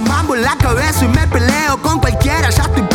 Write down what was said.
mambo en la cabeza y me peleo con cualquiera. Ya estoy